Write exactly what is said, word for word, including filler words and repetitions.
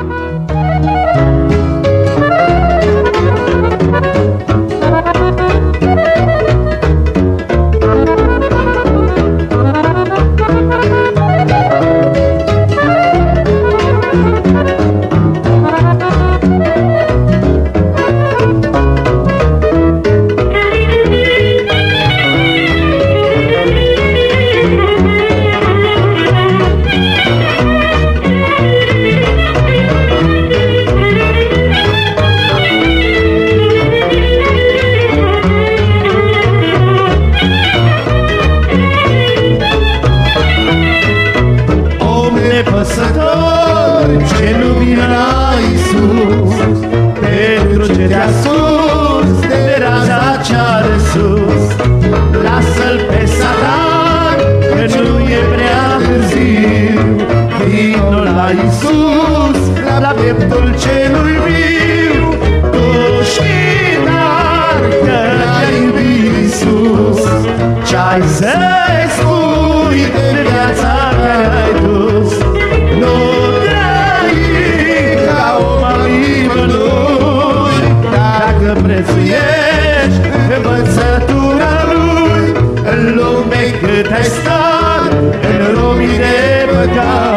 Ce nu vine la Iisus, pentru ce te-a sus de raza cea de sus. Lasă-l pe Satan, că nu e prea târziu. Vino la Iisus, la pieptul celui viu. Tu știi dar că te-a iubit Iisus. Ce-ai să-i spui de viața care ai dus? Nu prețuiești învățătura lui, în lume cât ai stat, în lumii de păcat.